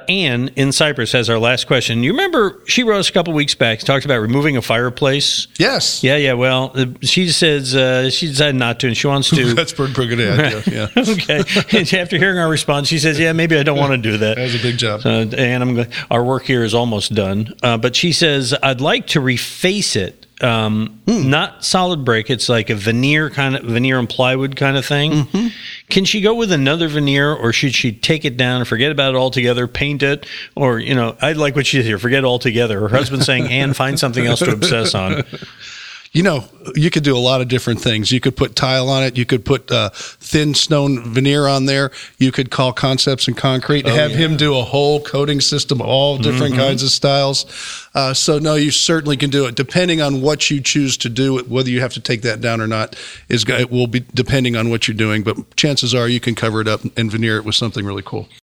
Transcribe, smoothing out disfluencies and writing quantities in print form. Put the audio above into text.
Anne in Cyprus has our last question. You remember she wrote us a couple weeks back, talked about removing a fireplace. Yes. Yeah. Well, she says she decided not to, and she wants to. That's pretty good idea. Yeah. Okay. And after hearing our response, she says, "Yeah, maybe I don't want to do that." That was a big job. And our work here is almost done. But she says, "I'd like to reface it." Not solid brick. It's like a veneer and plywood kind of thing. Mm-hmm. Can she go with another veneer, or should she take it down and forget about it altogether, paint it? Or, I like what she did here, forget it altogether. Her husband's saying, Anne, find something else to obsess on. You could do a lot of different things. You could put tile on it. You could put thin stone veneer on there. You could call Concepts in Concrete and have him do a whole coating system, all different kinds of styles. So, no, you certainly can do it. Depending on what you choose to do, whether you have to take that down or not, it will be depending on what you're doing. But chances are you can cover it up and veneer it with something really cool.